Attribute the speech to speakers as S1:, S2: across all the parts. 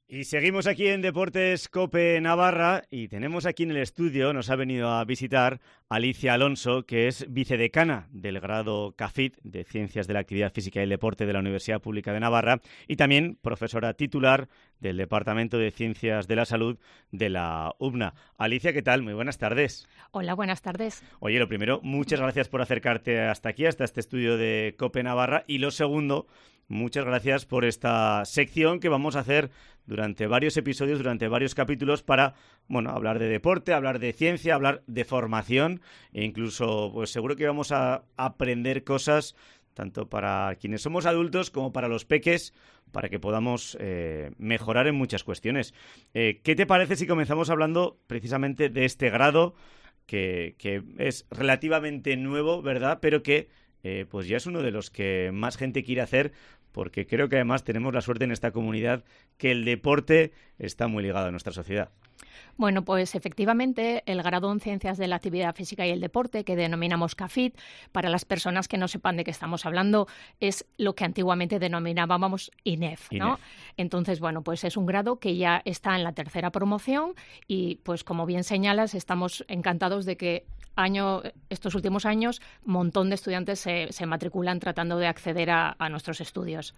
S1: Y seguimos aquí en Deportes COPE Navarra y tenemos aquí en el estudio, nos ha venido a visitar Alicia Alonso, que es vicedecana del grado CAFIT de Ciencias de la Actividad Física y el Deporte de la Universidad Pública de Navarra y también profesora titular del Departamento de Ciencias de la Salud de la UBNA. Alicia, ¿qué tal? Muy buenas tardes.
S2: Hola, buenas tardes.
S1: Oye, lo primero, muchas gracias por acercarte hasta aquí, hasta este estudio de COPE Navarra. Y lo segundo, muchas gracias por esta sección que vamos a hacer durante varios episodios, durante varios capítulos para, hablar de deporte, hablar de ciencia, hablar de formación e incluso, pues seguro que vamos a aprender cosas tanto para quienes somos adultos como para los peques, para que podamos mejorar en muchas cuestiones. ¿Qué te parece si comenzamos hablando precisamente de este grado que es relativamente nuevo, ¿verdad? Pero que pues ya es uno de los que más gente quiere hacer, porque creo que además tenemos la suerte en esta comunidad que el deporte está muy ligado a nuestra sociedad.
S2: Bueno, pues efectivamente el grado en Ciencias de la Actividad Física y el Deporte, que denominamos CAFIT, para las personas que no sepan de qué estamos hablando, es lo que antiguamente denominábamos INEF, ¿no? Entonces, pues es un grado que ya está en la tercera promoción y, pues como bien señalas, estamos encantados de que estos últimos años un montón de estudiantes se matriculan tratando de acceder a nuestros estudios.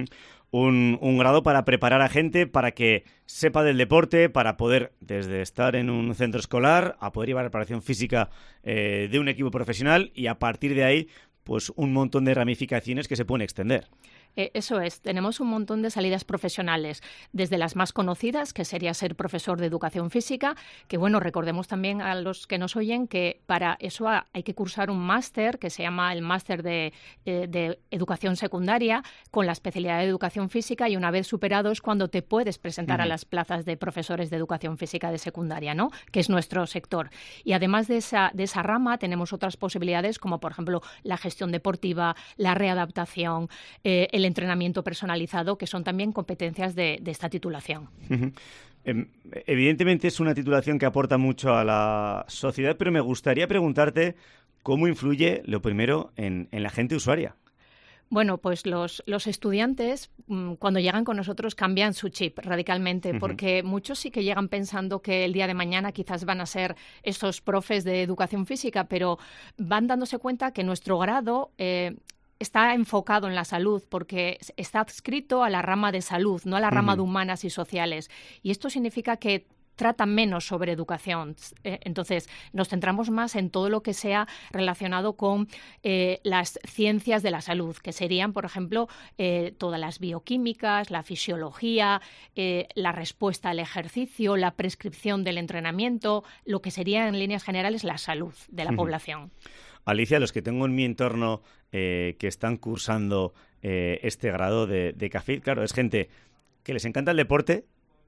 S1: Un grado para preparar a gente para que sepa del deporte, para poder, desde estar en un centro escolar, a poder llevar preparación física de un equipo profesional y a partir de ahí, pues un montón de ramificaciones que se pueden extender.
S2: Eso es, tenemos un montón de salidas profesionales, desde las más conocidas, que sería ser profesor de educación física, que recordemos también a los que nos oyen que para eso hay que cursar un máster que se llama el máster de educación secundaria con la especialidad de educación física y una vez superado es cuando te puedes presentar a las plazas de profesores de educación física de secundaria, ¿no? Que es nuestro sector. Y además de esa rama tenemos otras posibilidades como por ejemplo la gestión deportiva, la readaptación, el entrenamiento personalizado, que son también competencias de esta titulación.
S1: Evidentemente es una titulación que aporta mucho a la sociedad, pero me gustaría preguntarte cómo influye, lo primero, en la gente usuaria.
S2: Bueno, pues los estudiantes, cuando llegan con nosotros, cambian su chip radicalmente, porque muchos sí que llegan pensando que el día de mañana quizás van a ser estos profes de educación física, pero van dándose cuenta que nuestro grado está enfocado en la salud porque está adscrito a la rama de salud, no a la rama de humanas y sociales. Y esto significa que trata menos sobre educación. Entonces, nos centramos más en todo lo que sea relacionado con las ciencias de la salud, que serían, por ejemplo, todas las bioquímicas, la fisiología, la respuesta al ejercicio, la prescripción del entrenamiento, lo que sería, en líneas generales, la salud de la población.
S1: Alicia, los que tengo en mi entorno que están cursando este grado de CAFIT, claro, es gente que les encanta el deporte,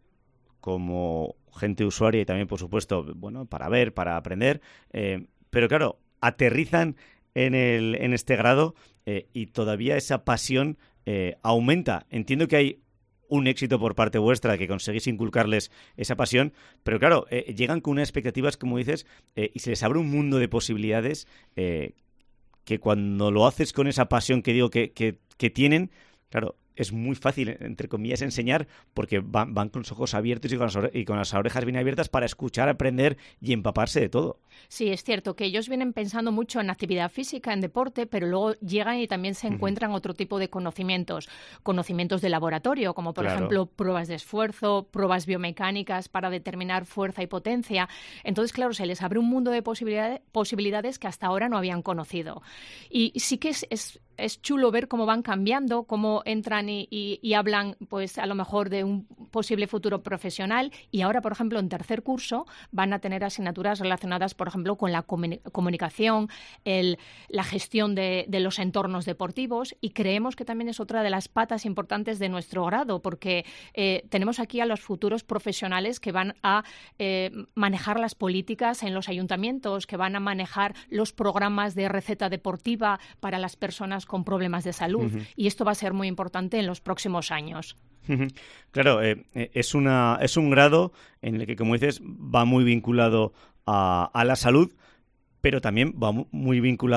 S1: como gente usuaria y también, por supuesto, para ver, para aprender, pero claro, aterrizan en este grado y todavía esa pasión aumenta. Entiendo que hay un éxito por parte vuestra, que conseguís inculcarles esa pasión, pero claro, llegan con unas expectativas, como dices, y se les abre un mundo de posibilidades que cuando lo haces con esa pasión que digo que tienen, claro, es muy fácil, entre comillas, enseñar porque van con los ojos abiertos y con las orejas bien abiertas para escuchar, aprender y empaparse de todo.
S2: Sí, es cierto que ellos vienen pensando mucho en actividad física, en deporte, pero luego llegan y también se encuentran otro tipo de conocimientos de laboratorio, como por ejemplo pruebas de esfuerzo, pruebas biomecánicas para determinar fuerza y potencia. Entonces, claro, se les abre un mundo de posibilidades que hasta ahora no habían conocido. Y sí que es chulo ver cómo van cambiando, cómo entran y hablan, pues a lo mejor de un posible futuro profesional. Y ahora, por ejemplo, en tercer curso van a tener asignaturas relacionadas, por ejemplo, con la comunicación, la gestión de los entornos deportivos. Y creemos que también es otra de las patas importantes de nuestro grado, porque tenemos aquí a los futuros profesionales que van a manejar las políticas en los ayuntamientos, que van a manejar los programas de receta deportiva para las personas con problemas de salud. Y esto va a ser muy importante en los próximos años.
S1: Claro, es un grado en el que, como dices, va muy vinculado a la salud, pero también va muy vinculado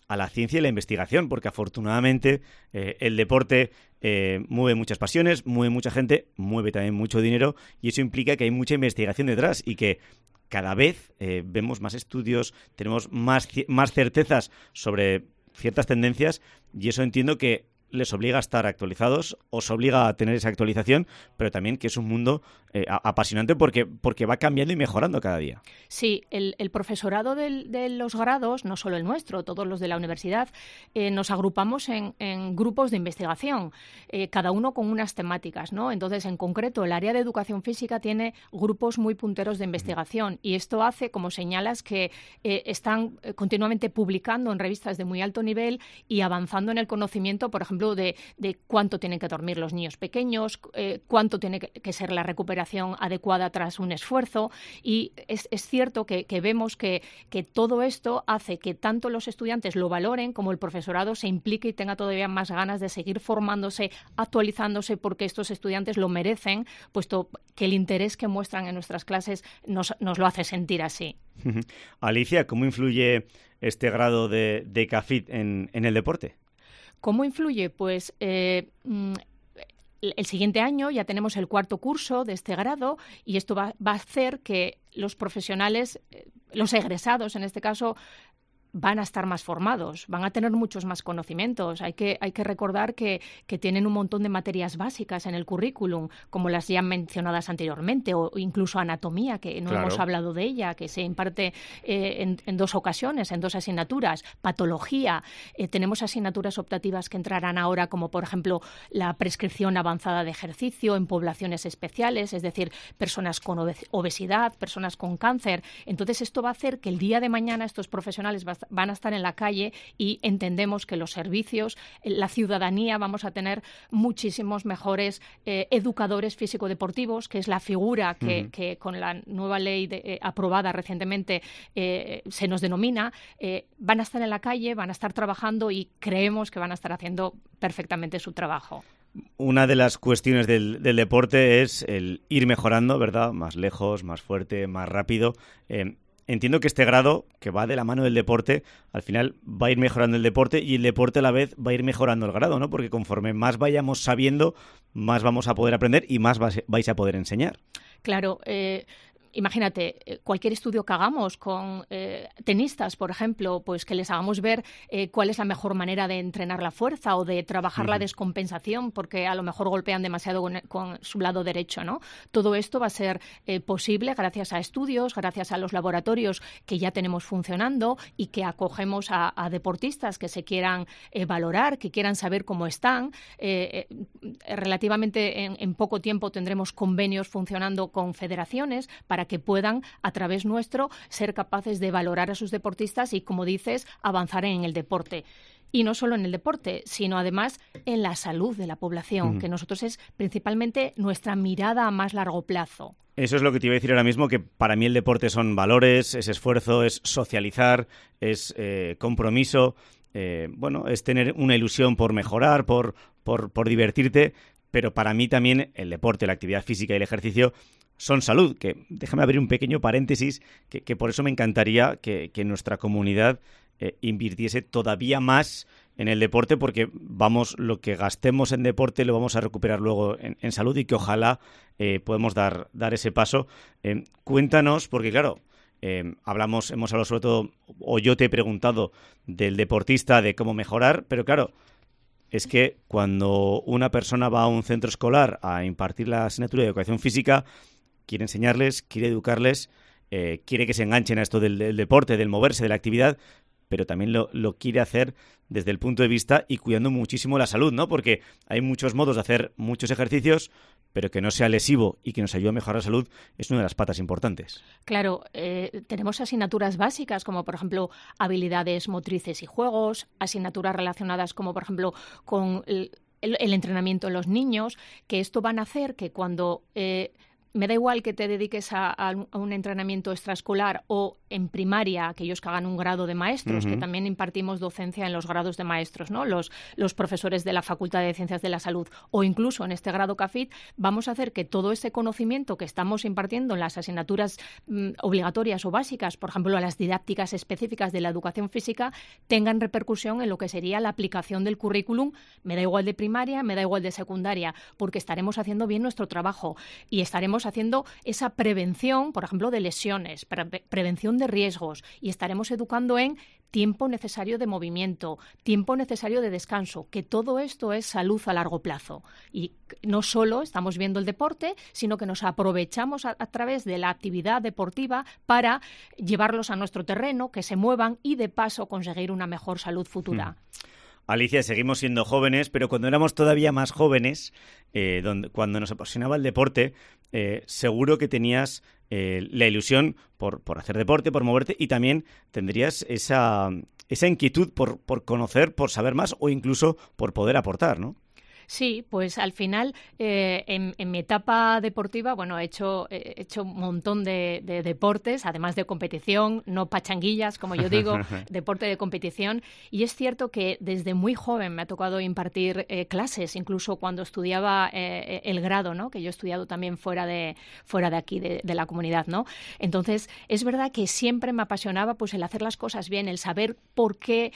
S1: a la ciencia y la investigación, porque afortunadamente el deporte mueve muchas pasiones, mueve mucha gente, mueve también mucho dinero, y eso implica que hay mucha investigación detrás y que cada vez vemos más estudios, tenemos más certezas sobre ciertas tendencias, y eso entiendo que les obliga a estar actualizados, os obliga a tener esa actualización, pero también que es un mundo apasionante porque va cambiando y mejorando cada día.
S2: Sí, el profesorado de los grados, no solo el nuestro, todos los de la universidad, nos agrupamos en grupos de investigación, cada uno con unas temáticas, ¿no? Entonces, en concreto, el área de educación física tiene grupos muy punteros de investigación y esto hace, como señalas, que están continuamente publicando en revistas de muy alto nivel y avanzando en el conocimiento, por ejemplo, de cuánto tienen que dormir los niños pequeños, cuánto tiene que ser la recuperación adecuada tras un esfuerzo. Y es cierto que vemos que todo esto hace que tanto los estudiantes lo valoren como el profesorado se implique y tenga todavía más ganas de seguir formándose, actualizándose, porque estos estudiantes lo merecen, puesto que el interés que muestran en nuestras clases nos lo hace sentir así.
S1: Alicia, ¿cómo influye este grado de CAFIT en el deporte?
S2: ¿Cómo influye? Pues el siguiente año ya tenemos el 4º curso de este grado y esto va a hacer que los profesionales, los egresados en este caso, van a estar más formados, van a tener muchos más conocimientos. Hay que recordar que tienen un montón de materias básicas en el currículum, como las ya mencionadas anteriormente, o incluso anatomía, que no hemos hablado de ella, que se imparte en 2 ocasiones, en 2 asignaturas. Patología. Tenemos asignaturas optativas que entrarán ahora, como por ejemplo la prescripción avanzada de ejercicio en poblaciones especiales, es decir, personas con obesidad, personas con cáncer. Entonces, esto va a hacer que el día de mañana estos profesionales van a estar en la calle y entendemos que los servicios, la ciudadanía, vamos a tener muchísimos mejores educadores físico-deportivos, que es la figura que con la nueva ley aprobada recientemente se nos denomina. Van a estar en la calle, van a estar trabajando y creemos que van a estar haciendo perfectamente su trabajo.
S1: Una de las cuestiones del deporte es el ir mejorando, ¿verdad? Más lejos, más fuerte, más rápido. Entiendo que este grado, que va de la mano del deporte, al final va a ir mejorando el deporte y el deporte a la vez va a ir mejorando el grado, ¿no? Porque conforme más vayamos sabiendo, más vamos a poder aprender y más vais a poder enseñar.
S2: Claro, imagínate, cualquier estudio que hagamos con tenistas, por ejemplo, pues que les hagamos ver cuál es la mejor manera de entrenar la fuerza o de trabajar la descompensación, porque a lo mejor golpean demasiado con su lado derecho, ¿no? Todo esto va a ser posible gracias a estudios, gracias a los laboratorios que ya tenemos funcionando y que acogemos a deportistas que se quieran valorar, que quieran saber cómo están. Relativamente en poco tiempo tendremos convenios funcionando con federaciones para que puedan, a través nuestro, ser capaces de valorar a sus deportistas y, como dices, avanzar en el deporte. Y no solo en el deporte, sino además en la salud de la población, que nosotros es principalmente nuestra mirada a más largo plazo.
S1: Eso es lo que te iba a decir ahora mismo, que para mí el deporte son valores, es esfuerzo, es socializar, es compromiso, es tener una ilusión por mejorar, por divertirte, pero para mí también el deporte, la actividad física y el ejercicio son salud, que déjame abrir un pequeño paréntesis, que por eso me encantaría que nuestra comunidad invirtiese todavía más en el deporte, porque lo que gastemos en deporte lo vamos a recuperar luego en salud y que ojalá podamos dar ese paso. Cuéntanos, porque claro, hemos hablado sobre todo, o yo te he preguntado del deportista, de cómo mejorar, pero claro, es que cuando una persona va a un centro escolar a impartir la asignatura de educación física, quiere enseñarles, quiere educarles, quiere que se enganchen a esto del deporte, del moverse, de la actividad, pero también lo quiere hacer desde el punto de vista y cuidando muchísimo la salud, ¿no? Porque hay muchos modos de hacer muchos ejercicios, pero que no sea lesivo y que nos ayude a mejorar la salud es una de las patas importantes.
S2: Claro, tenemos asignaturas básicas como, por ejemplo, habilidades motrices y juegos, asignaturas relacionadas como, por ejemplo, con el entrenamiento en los niños, que esto van a hacer que cuando me da igual que te dediques a un entrenamiento extraescolar o en primaria, aquellos que hagan un grado de maestros, que también impartimos docencia en los grados de maestros, ¿no? Los profesores de la Facultad de Ciencias de la Salud, o incluso en este grado CAFID, vamos a hacer que todo ese conocimiento que estamos impartiendo en las asignaturas obligatorias o básicas, por ejemplo, las didácticas específicas de la educación física, tengan repercusión en lo que sería la aplicación del currículum, me da igual de primaria, me da igual de secundaria, porque estaremos haciendo bien nuestro trabajo y estaremos haciendo esa prevención, por ejemplo, de lesiones, prevención de riesgos, y estaremos educando en tiempo necesario de movimiento, tiempo necesario de descanso, que todo esto es salud a largo plazo. Y no solo estamos viendo el deporte, sino que nos aprovechamos a través de la actividad deportiva para llevarlos a nuestro terreno, que se muevan y de paso conseguir una mejor salud futura.
S1: Alicia, seguimos siendo jóvenes, pero cuando éramos todavía más jóvenes, cuando nos apasionaba el deporte, seguro que tenías la ilusión por hacer deporte, por moverte, y también tendrías esa inquietud por conocer, por saber más o incluso por poder aportar, ¿no?
S2: Sí, pues al final en mi etapa deportiva, bueno, he hecho un montón de deportes, además de competición, no pachanguillas, como yo digo, deporte de competición. Y es cierto que desde muy joven me ha tocado impartir clases, incluso cuando estudiaba el grado, ¿no? Que yo he estudiado también fuera de aquí, de la comunidad, ¿no? Entonces, es verdad que siempre me apasionaba pues el hacer las cosas bien, el saber por qué,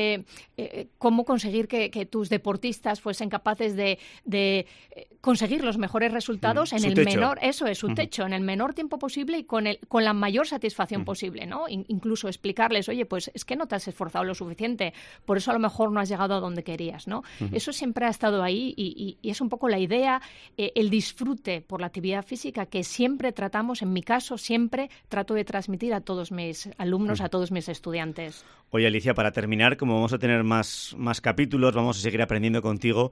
S2: cómo conseguir que tus deportistas fuesen capaces de conseguir los mejores resultados en el menor, eso es, su techo, en el menor tiempo posible y con la mayor satisfacción posible, ¿no? Incluso explicarles, oye, pues es que no te has esforzado lo suficiente, por eso a lo mejor no has llegado a donde querías, ¿no? Eso siempre ha estado ahí y es un poco la idea, el disfrute por la actividad física que siempre tratamos, en mi caso, siempre trato de transmitir a todos mis alumnos, a todos mis estudiantes.
S1: Oye, Alicia, para terminar, como vamos a tener más capítulos, vamos a seguir aprendiendo contigo.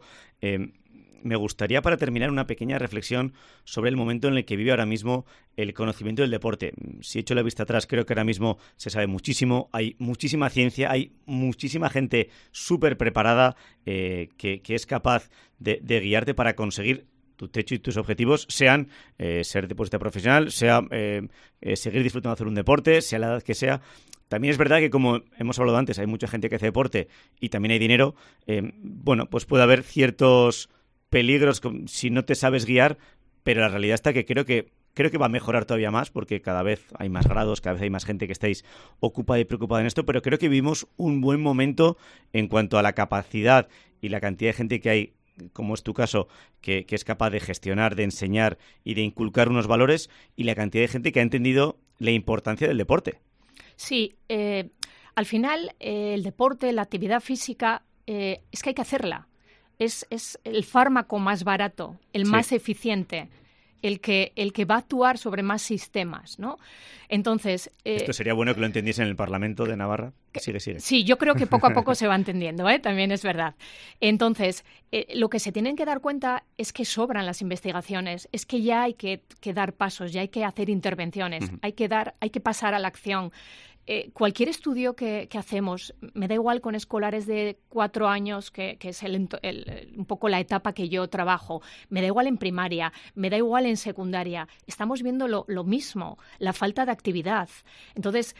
S1: Me gustaría, para terminar, una pequeña reflexión sobre el momento en el que vive ahora mismo el conocimiento del deporte. Si echo la vista atrás, creo que ahora mismo se sabe muchísimo, hay muchísima ciencia, hay muchísima gente súper preparada que es capaz de guiarte para conseguir tu techo y tus objetivos, sean ser deportista profesional, sea seguir disfrutando de hacer un deporte, sea la edad que sea. También es verdad que, como hemos hablado antes, hay mucha gente que hace deporte y también hay dinero. Bueno, pues puede haber ciertos peligros si no te sabes guiar, pero la realidad está que creo que va a mejorar todavía más porque cada vez hay más grados, cada vez hay más gente que estáis ocupada y preocupada en esto, pero creo que vivimos un buen momento en cuanto a la capacidad y la cantidad de gente que hay, como es tu caso, que es capaz de gestionar, de enseñar y de inculcar unos valores, y la cantidad de gente que ha entendido la importancia del deporte.
S2: Sí, al final el deporte, la actividad física, es que hay que hacerla. Es el fármaco más barato, el más eficiente, el que va a actuar sobre más sistemas, ¿no? Entonces...
S1: Esto sería bueno que lo entendiese en el Parlamento de Navarra. Sigue.
S2: Sí, yo creo que poco a poco se va entendiendo, también es verdad. Entonces, lo que se tienen que dar cuenta es que sobran las investigaciones, es que ya hay que dar pasos, ya hay que hacer intervenciones, hay que pasar a la acción. Cualquier estudio que hacemos, me da igual con escolares de 4 años, que es un poco la etapa que yo trabajo, me da igual en primaria, me da igual en secundaria, estamos viendo lo mismo, la falta de actividad. Entonces,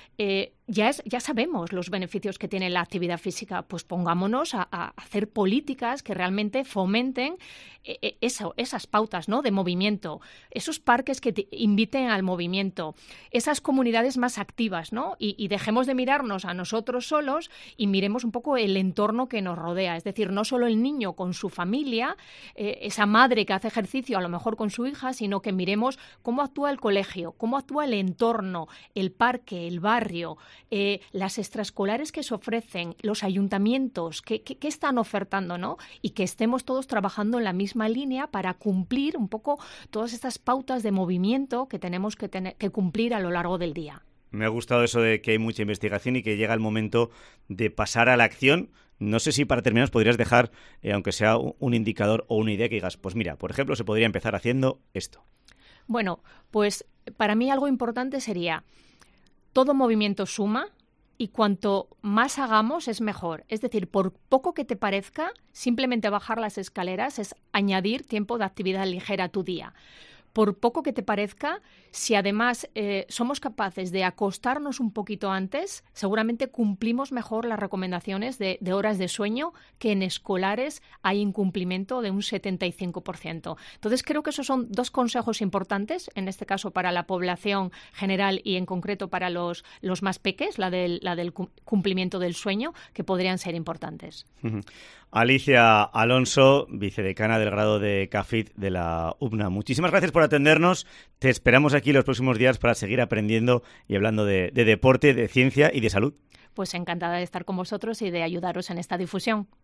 S2: ya sabemos los beneficios que tiene la actividad física, pues pongámonos a hacer políticas que realmente fomenten esas pautas, ¿no?, de movimiento, esos parques que te inviten al movimiento, esas comunidades más activas, ¿no? Y dejemos de mirarnos a nosotros solos y miremos un poco el entorno que nos rodea. Es decir, no solo el niño con su familia, esa madre que hace ejercicio a lo mejor con su hija, sino que miremos cómo actúa el colegio, cómo actúa el entorno, el parque, el barrio, las extraescolares que se ofrecen, los ayuntamientos, qué están ofertando, ¿no? Y que estemos todos trabajando en la misma línea para cumplir un poco todas estas pautas de movimiento que tenemos que cumplir a lo largo del día.
S1: Me ha gustado eso de que hay mucha investigación y que llega el momento de pasar a la acción. No sé si para terminar podrías dejar, aunque sea un indicador o una idea que digas, pues mira, por ejemplo, se podría empezar haciendo esto.
S2: Bueno, pues para mí algo importante sería, todo movimiento suma y cuanto más hagamos es mejor. Es decir, por poco que te parezca, simplemente bajar las escaleras es añadir tiempo de actividad ligera a tu día. por poco que te parezca, si además somos capaces de acostarnos un poquito antes, seguramente cumplimos mejor las recomendaciones de horas de sueño, que en escolares hay incumplimiento de un 75%. Entonces, creo que esos son dos consejos importantes, en este caso para la población general y en concreto para los más peques, la del cumplimiento del sueño, que podrían ser importantes.
S1: Alicia Alonso, vicedecana del grado de CAFID de la UPNA. Muchísimas gracias por atendernos. Te esperamos aquí los próximos días para seguir aprendiendo y hablando de deporte, de ciencia y de salud.
S2: Pues encantada de estar con vosotros y de ayudaros en esta difusión.